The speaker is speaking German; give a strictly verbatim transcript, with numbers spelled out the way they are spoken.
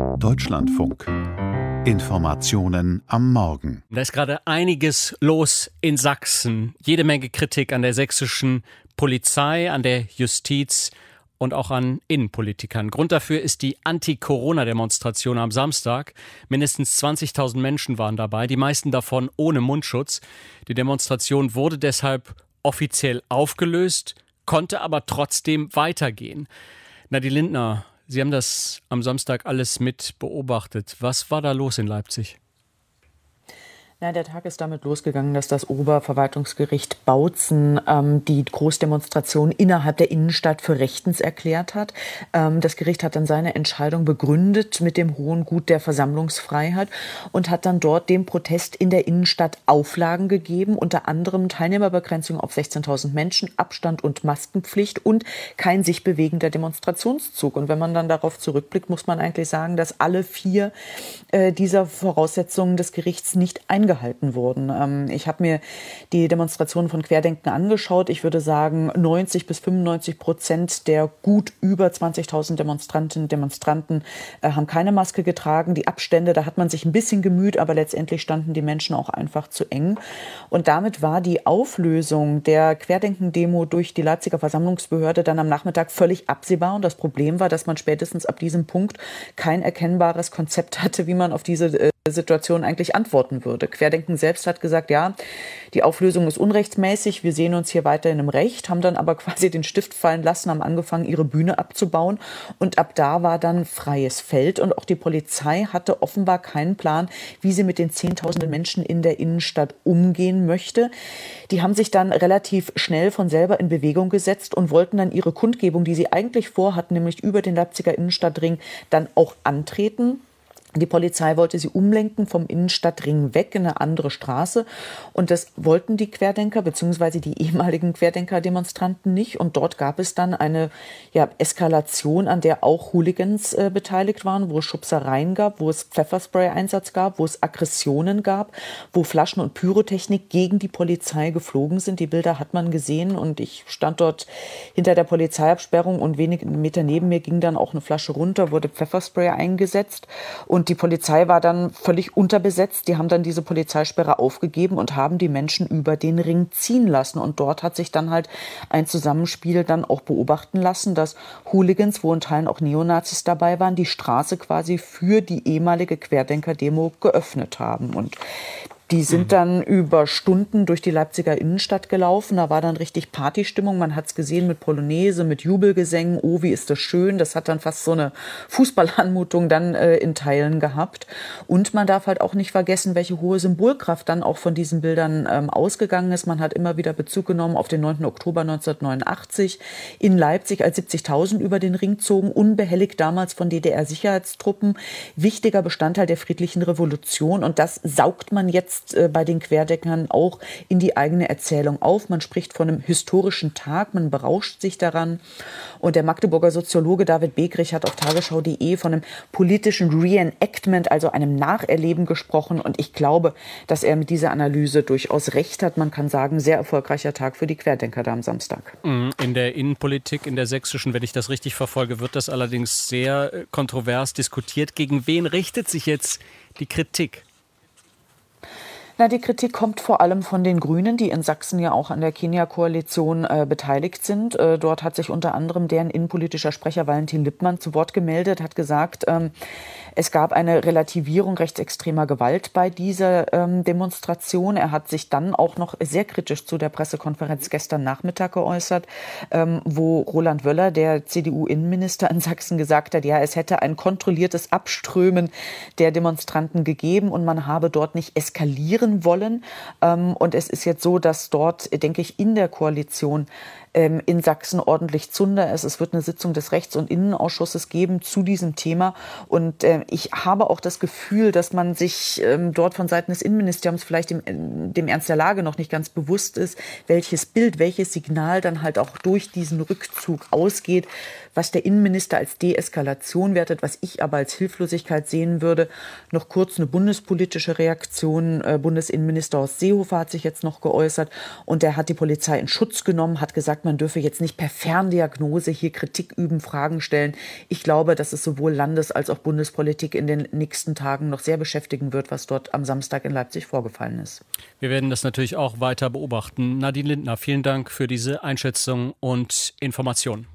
Deutschlandfunk. Informationen am Morgen. Da ist gerade einiges los in Sachsen. Jede Menge Kritik an der sächsischen Polizei, an der Justiz und auch an Innenpolitikern. Grund dafür ist die Anti-Corona-Demonstration am Samstag. Mindestens zwanzigtausend Menschen waren dabei, die meisten davon ohne Mundschutz. Die Demonstration wurde deshalb offiziell aufgelöst, konnte aber trotzdem weitergehen. Nadine Lindner, Sie haben das am Samstag alles mit beobachtet. Was war da los in Leipzig? Ja, der Tag ist damit losgegangen, dass das Oberverwaltungsgericht Bautzen ähm, die Großdemonstration innerhalb der Innenstadt für rechtens erklärt hat. Ähm, das Gericht hat dann seine Entscheidung begründet mit dem hohen Gut der Versammlungsfreiheit und hat dann dort dem Protest in der Innenstadt Auflagen gegeben, unter anderem Teilnehmerbegrenzung auf sechzehntausend Menschen, Abstand und Maskenpflicht und kein sich bewegender Demonstrationszug. Und wenn man dann darauf zurückblickt, muss man eigentlich sagen, dass alle vier äh, dieser Voraussetzungen des Gerichts nicht eingehalten gehalten wurden. Ich habe mir die Demonstrationen von Querdenken angeschaut. Ich würde sagen, neunzig bis fünfundneunzig Prozent der gut über zwanzigtausend Demonstrantinnen und Demonstranten haben keine Maske getragen. Die Abstände, da hat man sich ein bisschen gemüht, aber letztendlich standen die Menschen auch einfach zu eng. Und damit war die Auflösung der Querdenken-Demo durch die Leipziger Versammlungsbehörde dann am Nachmittag völlig absehbar. Und das Problem war, dass man spätestens ab diesem Punkt kein erkennbares Konzept hatte, wie man auf diese Situation eigentlich antworten würde. Querdenken selbst hat gesagt, ja, die Auflösung ist unrechtsmäßig, wir sehen uns hier weiterhin im Recht, haben dann aber quasi den Stift fallen lassen, haben angefangen, ihre Bühne abzubauen und ab da war dann freies Feld und auch die Polizei hatte offenbar keinen Plan, wie sie mit den Zehntausenden Menschen in der Innenstadt umgehen möchte. Die haben sich dann relativ schnell von selber in Bewegung gesetzt und wollten dann ihre Kundgebung, die sie eigentlich vorhatten, nämlich über den Leipziger Innenstadtring, dann auch antreten. Die Polizei wollte sie umlenken vom Innenstadtring weg in eine andere Straße. Und das wollten die Querdenker bzw. die ehemaligen Querdenker-Demonstranten nicht. Und dort gab es dann eine ja, Eskalation, an der auch Hooligans äh, beteiligt waren, wo es Schubsereien gab, wo es Pfefferspray-Einsatz gab, wo es Aggressionen gab, wo Flaschen und Pyrotechnik gegen die Polizei geflogen sind. Die Bilder hat man gesehen und ich stand dort hinter der Polizeiabsperrung und wenige Meter neben mir ging dann auch eine Flasche runter, wurde Pfefferspray eingesetzt und Und die Polizei war dann völlig unterbesetzt. Die haben dann diese Polizeisperre aufgegeben und haben die Menschen über den Ring ziehen lassen. Und dort hat sich dann halt ein Zusammenspiel dann auch beobachten lassen, dass Hooligans, wo in Teilen auch Neonazis dabei waren, die Straße quasi für die ehemalige Querdenker-Demo geöffnet haben. Und die sind dann über Stunden durch die Leipziger Innenstadt gelaufen. Da war dann richtig Partystimmung. Man hat es gesehen mit Polonaise, mit Jubelgesängen. Oh, wie ist das schön. Das hat dann fast so eine Fußballanmutung dann äh, in Teilen gehabt. Und man darf halt auch nicht vergessen, welche hohe Symbolkraft dann auch von diesen Bildern ähm, ausgegangen ist. Man hat immer wieder Bezug genommen auf den neunten Oktober neunzehnhundertneunundachtzig in Leipzig, als siebzigtausend über den Ring zogen, unbehelligt damals von D D R-Sicherheitstruppen. Wichtiger Bestandteil der friedlichen Revolution. Und das saugt man jetzt bei den Querdenkern auch in die eigene Erzählung auf. Man spricht von einem historischen Tag, man berauscht sich daran. Und der Magdeburger Soziologe David Begrich hat auf tagesschau punkt de von einem politischen Reenactment, also einem Nacherleben gesprochen. Und ich glaube, dass er mit dieser Analyse durchaus recht hat. Man kann sagen, sehr erfolgreicher Tag für die Querdenker da am Samstag. In der Innenpolitik, in der sächsischen, wenn ich das richtig verfolge, wird das allerdings sehr kontrovers diskutiert. Gegen wen richtet sich jetzt die Kritik? Na, die Kritik kommt vor allem von den Grünen, die in Sachsen ja auch an der Kenia-Koalition äh, beteiligt sind. Äh, dort hat sich unter anderem deren innenpolitischer Sprecher Valentin Lippmann zu Wort gemeldet, hat gesagt, ähm, es gab eine Relativierung rechtsextremer Gewalt bei dieser ähm, Demonstration. Er hat sich dann auch noch sehr kritisch zu der Pressekonferenz gestern Nachmittag geäußert, ähm, wo Roland Wöller, der C D U-Innenminister in Sachsen, gesagt hat, ja, es hätte ein kontrolliertes Abströmen der Demonstranten gegeben und man habe dort nicht eskalieren wollen. Und es ist jetzt so, dass dort, denke ich, in der Koalition in Sachsen ordentlich Zunder ist. Es wird eine Sitzung des Rechts- und Innenausschusses geben zu diesem Thema. Und ich habe auch das Gefühl, dass man sich dort von Seiten des Innenministeriums vielleicht dem, dem Ernst der Lage noch nicht ganz bewusst ist, welches Bild, welches Signal dann halt auch durch diesen Rückzug ausgeht, was der Innenminister als Deeskalation wertet, was ich aber als Hilflosigkeit sehen würde. Noch kurz eine bundespolitische Reaktion. Bundesinnenminister Horst Seehofer hat sich jetzt noch geäußert und der hat die Polizei in Schutz genommen, hat gesagt, man dürfe jetzt nicht per Ferndiagnose hier Kritik üben, Fragen stellen. Ich glaube, dass es sowohl Landes- als auch Bundespolitik Politik in den nächsten Tagen noch sehr beschäftigen wird, was dort am Samstag in Leipzig vorgefallen ist. Wir werden das natürlich auch weiter beobachten. Nadine Lindner, vielen Dank für diese Einschätzung und Informationen.